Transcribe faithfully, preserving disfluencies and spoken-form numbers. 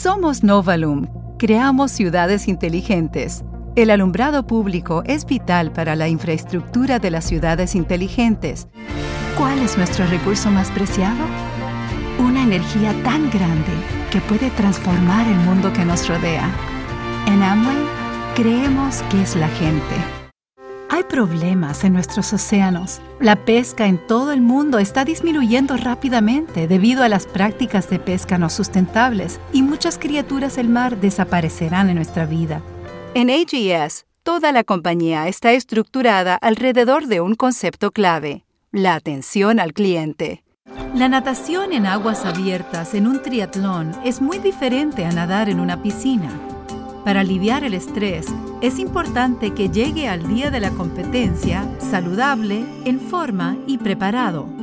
Somos Novalum. Creamos ciudades inteligentes. El alumbrado público es vital para la infraestructura de las ciudades inteligentes. ¿Cuál es nuestro recurso más preciado? Una energía tan grande que puede transformar el mundo que nos rodea. En Amway, creemos que es la gente. Hay problemas en nuestros océanos. La pesca en todo el mundo está disminuyendo rápidamente debido a las prácticas de pesca no sustentables y muchas criaturas del mar desaparecerán en nuestra vida. En A G S, toda la compañía está estructurada alrededor de un concepto clave: la atención al cliente. La natación en aguas abiertas en un triatlón es muy diferente a nadar en una piscina. Para aliviar el estrés, es importante que llegue al día de la competencia saludable, en forma y preparado.